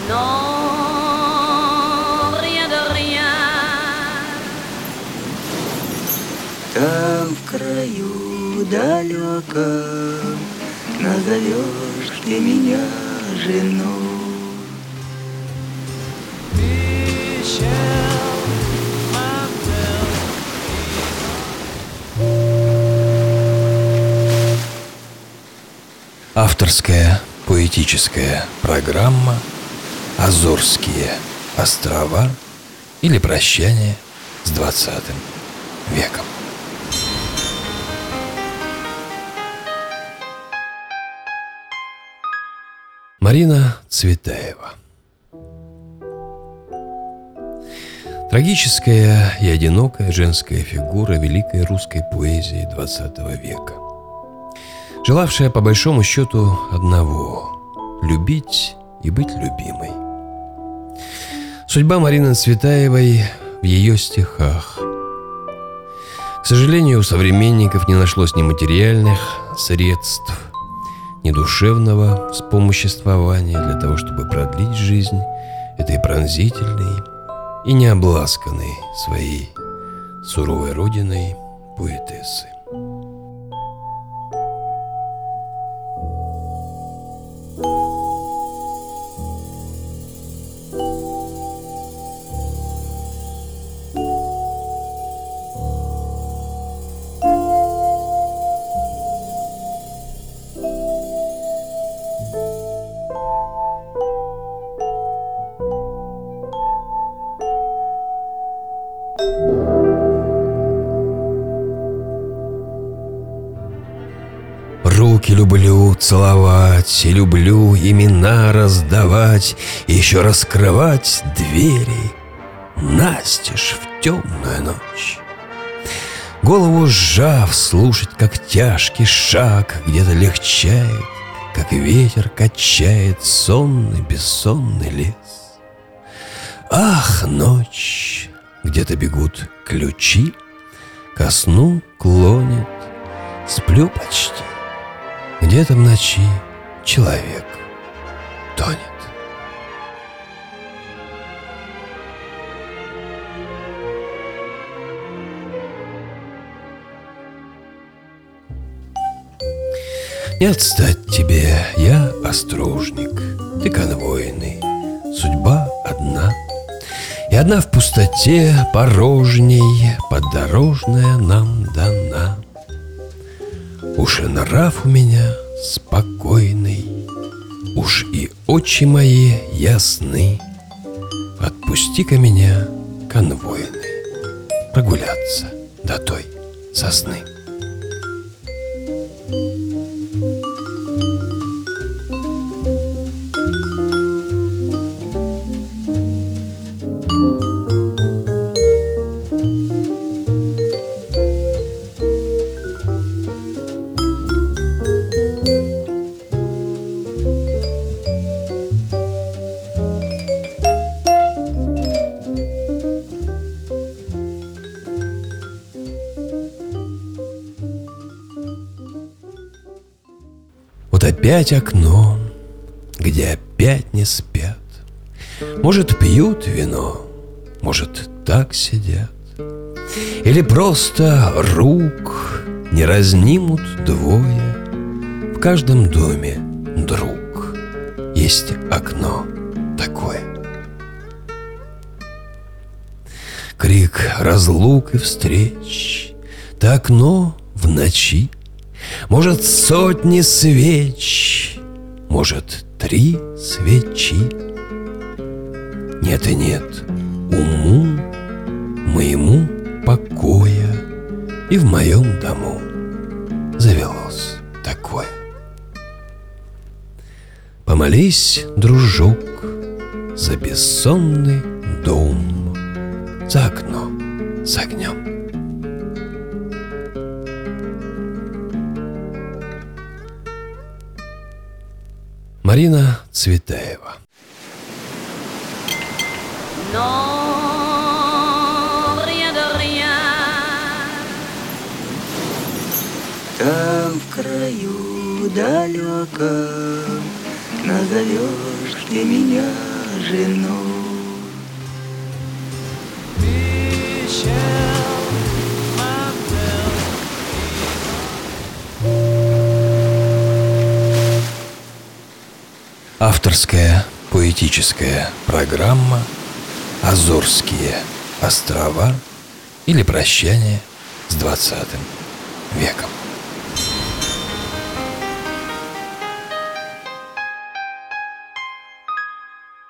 Non, rien de rien. Там в краю далеком назовешь ты меня женой. Авторская поэтическая программа «Азорские острова» или «Прощание с 20 веком». Марина Цветаева. Трагическая и одинокая женская фигура великой русской поэзии XX века, желавшая по большому счету одного – любить и быть любимой. Судьба Марины Цветаевой в ее стихах. К сожалению, у современников не нашлось ни материальных средств, ни душевного вспомоществования для того, чтобы продлить жизнь этой пронзительной и необласканной своей суровой родиной поэтессы. Руки люблю целовать, и люблю имена раздавать, и еще раскрывать двери настежь в темную ночь. Голову сжав, слушать, как тяжкий шаг где-то легчает, как ветер качает сонный бессонный лес. Ах, ночь! Где-то бегут ключи, ко сну клонит, сплю почти. Где-то в ночи человек тонет. Не отстать тебе, я острожник, ты конвойный, судьба одна. И одна в пустоте порожней поддорожная нам дана. Уж и нрав у меня спокойный, уж и очи мои ясны. Отпусти-ка меня, конвойный, прогуляться до той сосны. Вот опять окно, где опять не спят. Может, пьют вино, может, так сидят. Или просто рук не разнимут двое. В каждом доме, друг, есть окно такое. Крик разлук и встреч, то окно в ночи. Может, сотни свеч, может, 3 свечи. Нет и нет уму моему покоя, и в моем дому завелось такое. Помолись, дружок, за бессонный дом, за окно с огнем. Марина Цветаева. Non, rien de rien. Там в краю далеком назовешь ты меня жену. Авторская поэтическая программа «Азорские острова» или «Прощание с 20 веком».